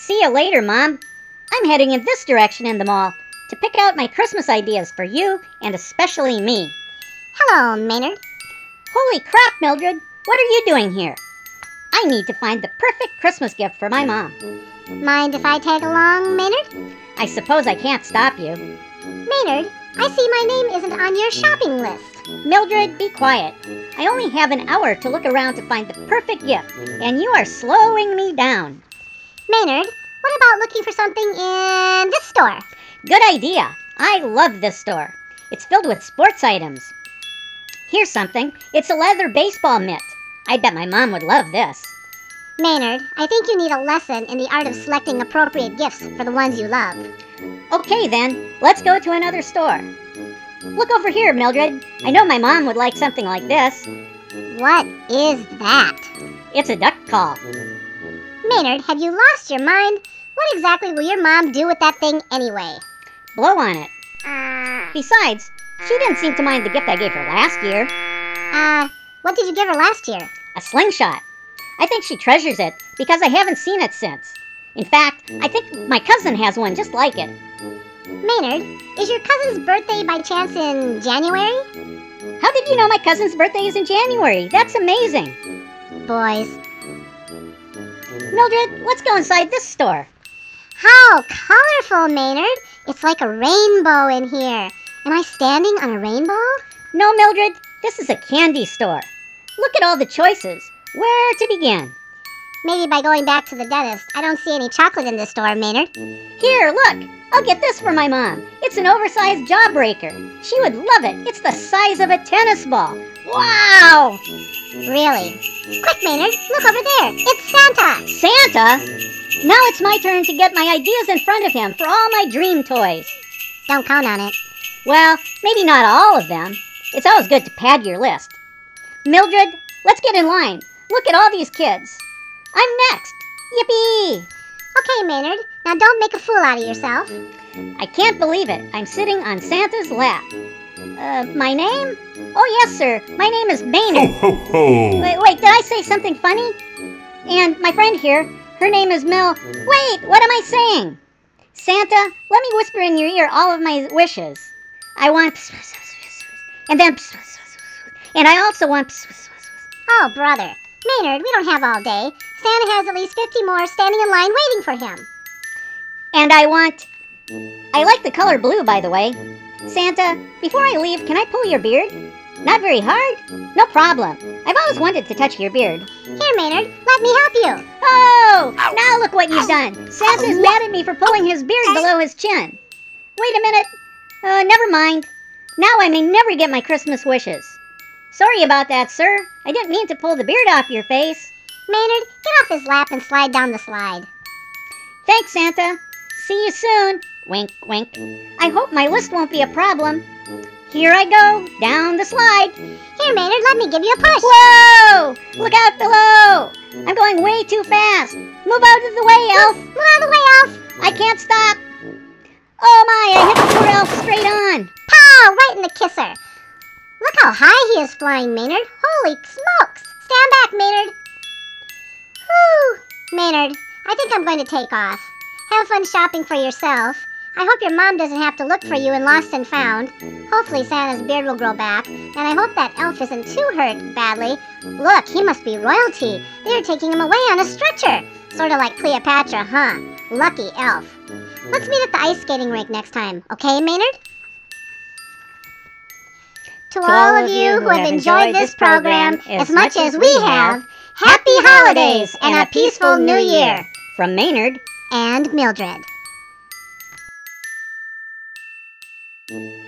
See you later, Mom. I'm heading in this direction in the mall to pick out my Christmas ideas for you and especially me. Hello, Maynard. Holy crap, Mildred! What are you doing here? I need to find the perfect Christmas gift for my mom. Mind if I tag along, Maynard? I suppose I can't stop you. Maynard, I see my name isn't on your shopping list. Mildred, be quiet. I only have an hour to look around to find the perfect gift, and you are slowing me down. Maynard, what about looking for something in this store? Good idea. I love this store. It's filled with sports items. Here's something. It's a leather baseball mitt. I bet my mom would love this. Maynard, I think you need a lesson in the art of selecting appropriate gifts for the ones you love. Okay then, let's go to another store. Look over here, Mildred. I know my mom would like something like this. What is that? It's a duck call. Maynard, have you lost your mind? What exactly will your mom do with that thing anyway? Blow on it. Besides, she didn't seem to mind the gift I gave her last year. What did you give her last year? A slingshot. I think she treasures it because I haven't seen it since. In fact, I think my cousin has one just like it. Maynard, is your cousin's birthday by chance in January? How did you know my cousin's birthday is in January? That's amazing. Boys. Mildred, let's go inside this store. How colorful, Maynard. It's like a rainbow in here. Am I standing on a rainbow? No, Mildred, this is a candy store. Look at all the choices. Where to begin? Maybe by going back to the dentist. I don't see any chocolate in this store, Maynard. Here, look. I'll get this for my mom. It's an oversized jawbreaker. She would love it. It's the size of a tennis ball. Wow! Really? Quick, Maynard, look over there. It's Santa. Santa? Now it's my turn to get my ideas in front of him for all my dream toys. Don't count on it. Well, maybe not all of them. It's always good to pad your list. Mildred, let's get in line. Look at all these kids. I'm next. Yippee! Okay, Maynard. Now don't make a fool out of yourself. I can't believe it. I'm sitting on Santa's lap. My name? Oh, yes, sir. My name is Maynard. Ho, ho, ho. Wait, did I say something funny? And my friend here, her name is Mel. Wait, what am I saying? Santa, let me whisper in your ear all of my wishes. I want... And then... And I also want... Oh, brother. Maynard, we don't have all day. Santa has at least 50 more standing in line waiting for him. And I want... I like the color blue, by the way. Santa, before I leave, can I pull your beard? Not very hard? No problem. I've always wanted to touch your beard. Here, Maynard, let me help you. Oh! Now look what you've done. Santa's mad at me for pulling his beard below his chin. Wait a minute. Never mind. Now I may never get my Christmas wishes. Sorry about that, sir. I didn't mean to pull the beard off your face. Maynard, get off his lap and slide down the slide. Thanks, Santa. See you soon. Wink, wink. I hope my list won't be a problem. Here I go, down the slide. Here, Maynard, let me give you a push. Whoa! Look out below! I'm going way too fast. Move out of the way, Elf. Move out of the way, Elf. I can't stop. Oh my, I hit the poor elf straight on. Pow! Right in the kisser. Look how high he is flying, Maynard. Holy smokes! Stand back, Maynard. Whew. Maynard, I think I'm going to take off. Have fun shopping for yourself. I hope your mom doesn't have to look for you in Lost and Found. Hopefully Santa's beard will grow back, and I hope that elf isn't too hurt badly. Look, he must be royalty. They're taking him away on a stretcher. Sort of like Cleopatra, huh? Lucky elf. Let's meet at the ice skating rink next time, okay, Maynard? To all of you who have enjoyed this program as much as we have, happy holidays and a peaceful new year. From Maynard And Mildred.